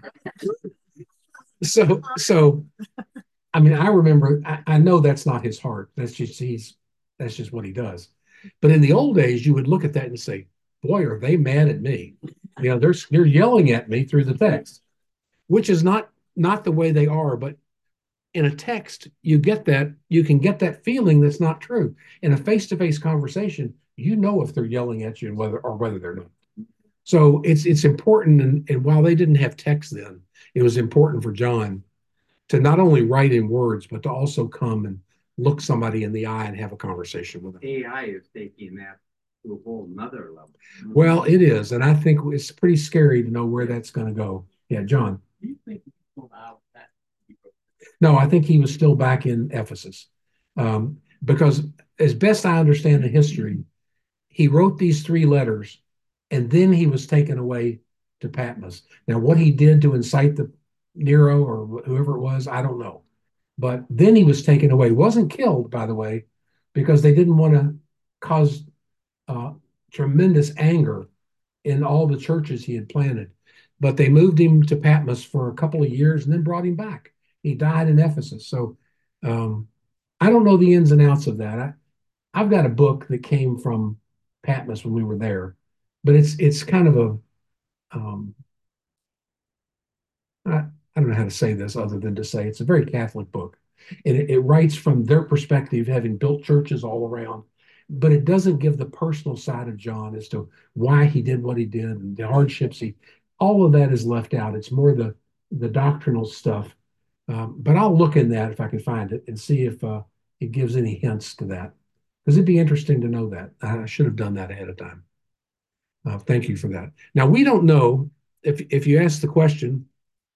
So I mean, I remember, I know that's not his heart. That's just what he does. But in the old days, you would look at that and say, boy, are they mad at me? They're yelling at me through the text, which is not the way they are. But in a text, you can get that feeling that's not true. In a face-to-face conversation, you know if they're yelling at you and whether they're not. So it's important, and while they didn't have text then, it was important for John to not only write in words, but to also come and look somebody in the eye and have a conversation with them. AI is taking that to a whole nother level. Well, it is, and I think it's pretty scary to know where that's going to go. Yeah, John. Do you think he's going out that? No, I think he was still back in Ephesus, because as best I understand the history, he wrote these 3 letters, and then he was taken away to Patmos. Now, what he did to incite the Nero or whoever it was, I don't know. But then he was taken away. Wasn't killed, by the way, because they didn't want to cause tremendous anger in all the churches he had planted. But they moved him to Patmos for a couple of years and then brought him back. He died in Ephesus. So I don't know the ins and outs of that. I've got a book that came from Patmos when we were there, but it's kind of a I don't know how to say this other than to say it's a very Catholic book. And it writes from their perspective, having built churches all around, but it doesn't give the personal side of John as to why he did what he did and the hardships all of that is left out. It's more the doctrinal stuff. But I'll look in that if I can find it and see if it gives any hints to that. Because it'd be interesting to know that. I should have done that ahead of time. Thank you for that. Now, we don't know if you ask the question,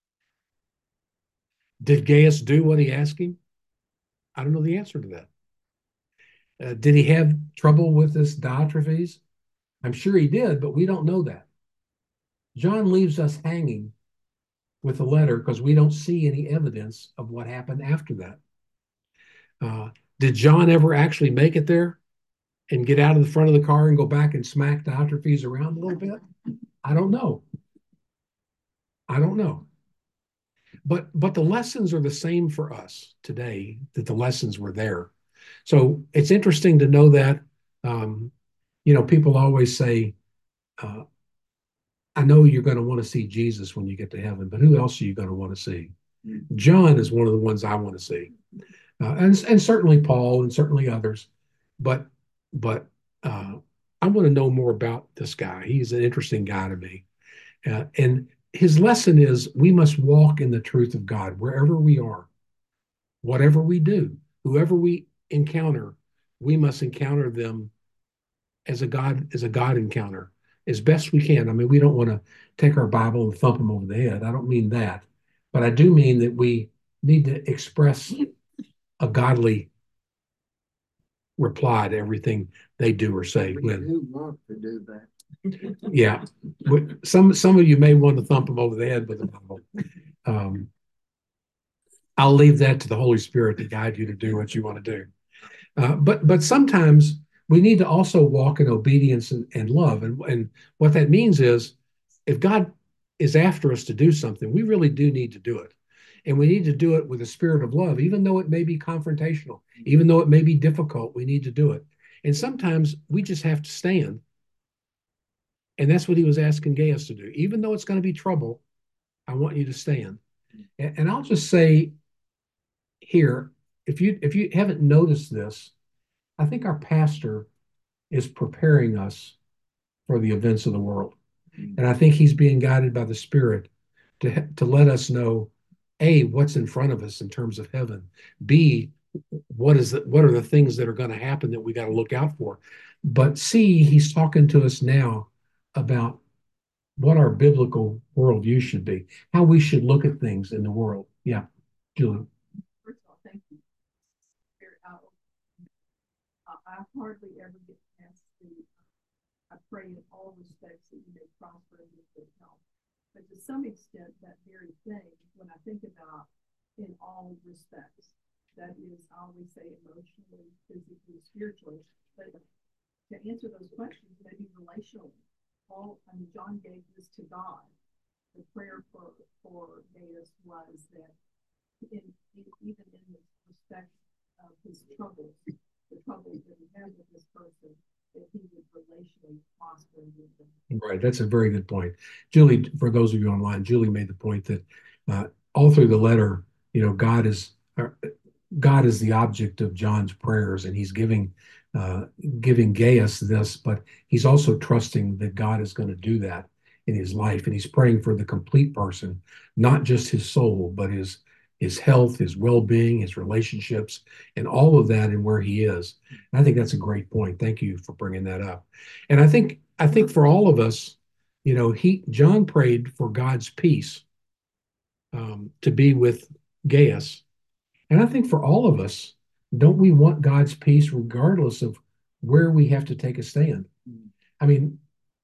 did Gaius do what he asked him? I don't know the answer to that. Did he have trouble with this Diotrephes? I'm sure he did, but we don't know that. John leaves us hanging with the letter because we don't see any evidence of what happened after that. Did John ever actually make it there and get out of the front of the car and go back and smack Diotrephes around a little bit? I don't know. I don't know. But the lessons are the same for us today that the lessons were there. So it's interesting to know that. People always say, I know you're going to want to see Jesus when you get to heaven, but who else are you going to want to see? John is one of the ones I want to see. And certainly Paul and certainly others. But I want to know more about this guy. He's an interesting guy to me. And his lesson is we must walk in the truth of God wherever we are, whatever we do, whoever we encounter, we must encounter them as a God encounter as best we can. I mean, we don't want to take our Bible and thump them over the head. I don't mean that, but I do mean that we need to express a godly reply to everything they do or say. We do want to do that. Yeah, some of you may want to thump them over the head with the Bible. I'll leave that to the Holy Spirit to guide you to do what you want to do. But sometimes we need to also walk in obedience and love. And what that means is if God is after us to do something, we really do need to do it. And we need to do it with a spirit of love, even though it may be confrontational, even though it may be difficult, we need to do it. And sometimes we just have to stand. And that's what he was asking Gaius to do. Even though it's going to be trouble, I want you to stand. And I'll just say here, if you haven't noticed this, I think our pastor is preparing us for the events of the world. And I think he's being guided by the Spirit to let us know, A, what's in front of us in terms of heaven. B, what are the things that are going to happen that we got to look out for. But C, he's talking to us now about what our biblical worldview should be, how we should look at things in the world. Yeah, Julie. First of all, thank you. I hardly ever get past I pray in all respects that you may prosper and be good health. But to some extent, that very thing, when I think about in all respects, that is, I always say emotionally, physically, spiritually, but to answer those questions, maybe relationally. John gave this to God. The prayer for Gaius was that even in the respect of his troubles, the troubles that he had with this person, that he would relationally prosper with them. Right, that's a very good point. Julie, for those of you online, Julie made the point that all through the letter, God is, God is the object of John's prayers, and he's uh, giving Gaius this, but he's also trusting that God is going to do that in his life, and he's praying for the complete person, not just his soul, but his health, his well-being, his relationships, and all of that, and where he is. And I think that's a great point. Thank you for bringing that up. And I think for all of us, John prayed for God's peace to be with Gaius. And I think for all of us, don't we want God's peace regardless of where we have to take a stand? I mean,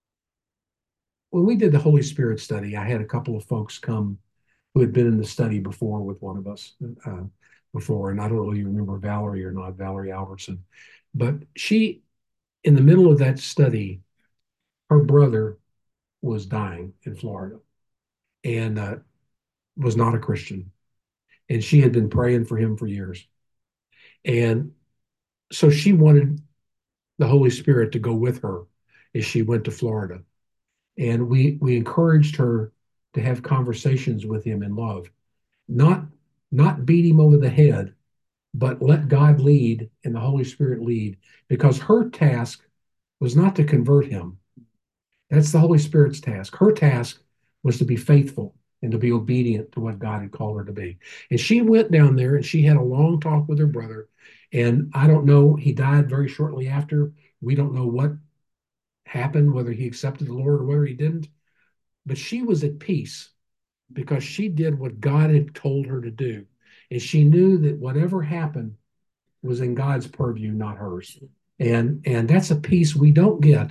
when we did the Holy Spirit study, I had a couple of folks come who had been in the study before with one of us before. And I don't know if you remember Valerie or not, Valerie Albertson. But she, in the middle of that study, her brother was dying in Florida and was not a Christian. And she had been praying for him for years. And so she wanted the Holy Spirit to go with her as she went to Florida. And we encouraged her to have conversations with him in love, not not beat him over the head, but let God lead and the Holy Spirit lead, because her task was not to convert him. That's the Holy Spirit's task. Her task was to be faithful and to be obedient to what God had called her to be. And she went down there and she had a long talk with her brother. And I don't know, he died very shortly after. We don't know what happened, whether he accepted the Lord or whether he didn't. But she was at peace because she did what God had told her to do. And she knew that whatever happened was in God's purview, not hers. And that's a peace we don't get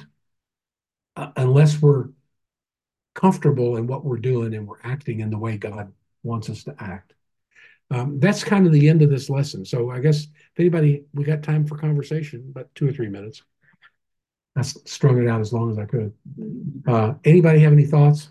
unless we're comfortable in what we're doing and we're acting in the way God wants us to act. That's kind of the end of this lesson. So I guess if anybody, we got time for conversation, about 2 or 3 minutes. I strung it out as long as I could. Anybody have any thoughts?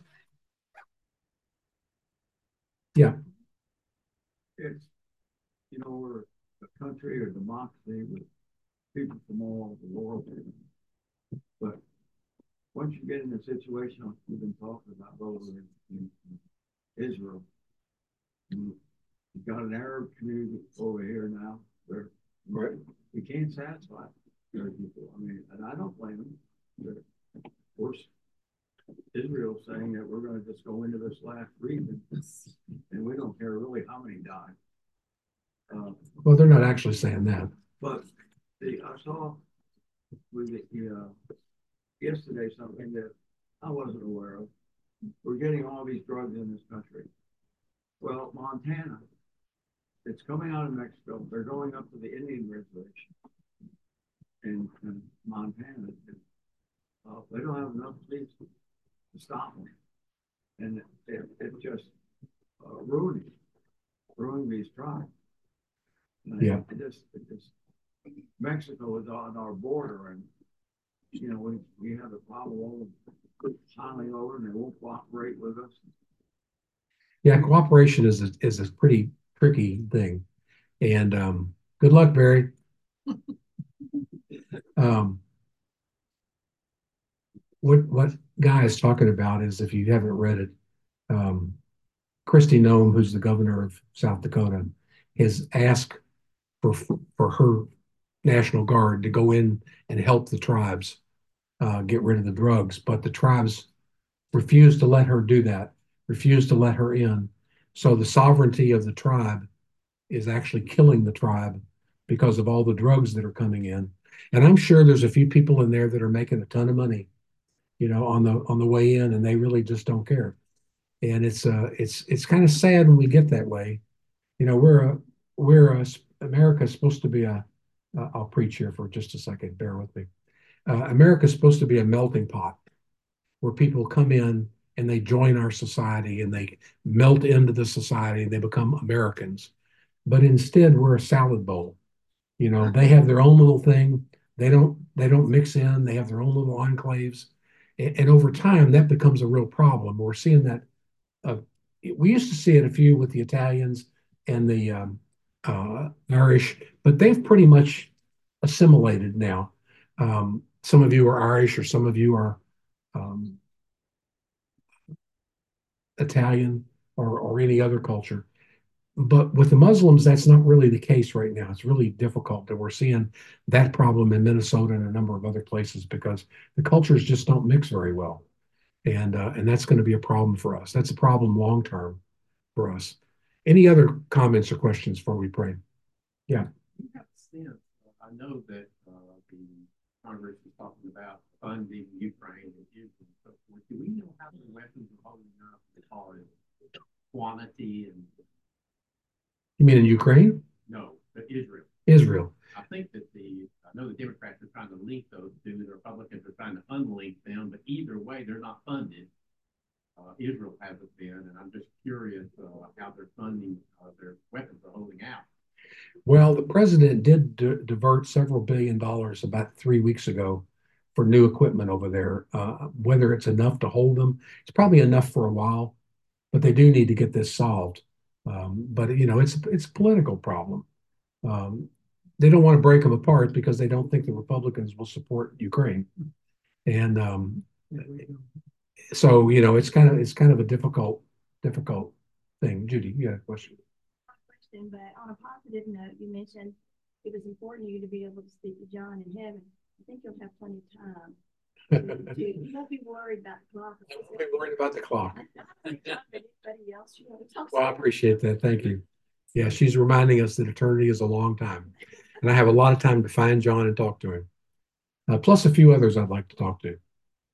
Yeah. It's, we're a country or democracy with people from all over the world. But once you get in a situation like we've been talking about over in Israel, you've got an Arab community over here now where we can't satisfy their people. I mean, and I don't blame them. Of course, Israel's saying that we're going to just go into this last region, and we don't care really how many die. Well, they're not actually saying that. But I saw with yesterday something that I wasn't aware of. We're getting all these drugs in this country. Well, Montana, it's coming out of Mexico. They're going up to the Indian reservation in Montana. They don't have enough police to stop them, and it just ruining these tribes. Yeah. It just Mexico is on our border, and we have a problem of piling over, and they won't cooperate with us. Yeah, cooperation is a pretty tricky thing. And good luck, Barry. What Guy is talking about is, if you haven't read it, Kristi Noem, who's the governor of South Dakota, has asked for her National Guard to go in and help the tribes get rid of the drugs, but the tribes refused to let her do that, refused to let her in. So the sovereignty of the tribe is actually killing the tribe because of all the drugs that are coming in. And I'm sure there's a few people in there that are making a ton of money, on the way in, and they really just don't care. And it's kind of sad when we get that way. America's supposed to be I'll preach here for just a second, bear with me. America's supposed to be a melting pot where people come in and they join our society and they melt into the society and they become Americans. But instead, we're a salad bowl. They have their own little thing. They don't mix in. They have their own little enclaves, and over time, that becomes a real problem. We're seeing that. We used to see it a few with the Italians and the Irish, but they've pretty much assimilated now. Some of you are Irish, or some of you are Italian, or any other culture. But with the Muslims, that's not really the case right now. It's really difficult that we're seeing that problem in Minnesota and a number of other places because the cultures just don't mix very well. And that's going to be a problem for us. That's a problem long term for us. Any other comments or questions before we pray? Yeah. You have a sense, I know that the Congress is talking about funding Ukraine and Israel and so forth. Do we know how the weapons are holding up as far as quantity and You mean in Ukraine? no, but Israel? Israel. I think that I know the Democrats are trying to link those two, the Republicans are trying to unlink them, but either way, they're not funded. Israel hasn't been, and I'm just curious how they're funding their weapons are holding out. Well, the president did divert several $billions about 3 weeks ago for new equipment over there. Whether it's enough to hold them, it's probably enough for a while, but they do need to get this solved. But you know, it's a political problem. They don't want to break them apart because they don't think the Republicans will support Ukraine, and so you know, it's kind of a difficult thing. Judy, you got a question? Question, but on a positive note, you mentioned it was important to you to be able to speak to John in heaven. I think you'll have plenty of time. You won't be worried about the clock. I won't be worried about the clock. Anybody else you want to talk Well, I appreciate that. Thank you. Yeah, she's reminding us that eternity is a long time, and I have a lot of time to find John and talk to him, plus a few others I'd like to talk to.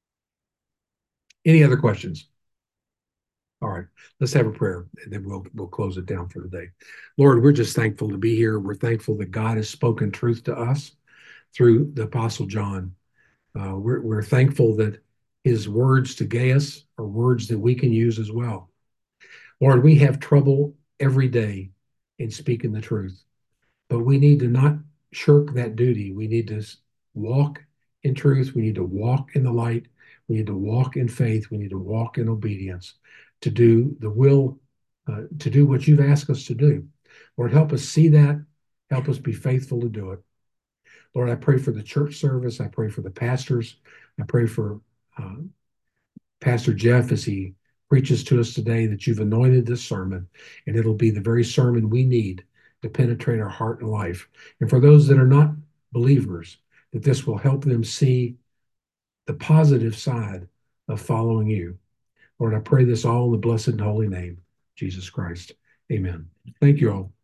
Any other questions? All right, let's have a prayer, and then we'll close it down for the day. Lord, we're just thankful to be here. We're thankful that God has spoken truth to us through the Apostle John. We're thankful that his words to Gaius are words that we can use as well. Lord, we have trouble every day in speaking the truth, but we need to not shirk that duty. We need to walk in truth. We need to walk in the light. We need to walk in faith. We need to walk in obedience to do the will, to do what you've asked us to do. Lord, help us see that. Help us be faithful to do it. Lord, I pray for the church service. I pray for the pastors. I pray for Pastor Jeff as he preaches to us today, that you've anointed this sermon, and it'll be the very sermon we need to penetrate our heart and life. And for those that are not believers, that this will help them see the positive side of following you. Lord, I pray this all in the blessed and holy name, Jesus Christ. Amen. Thank you all.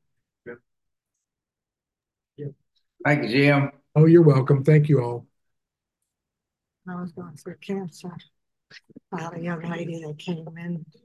Thank you, Jim. Oh, you're welcome. Thank you all. I was going through cancer. I had a young lady that came in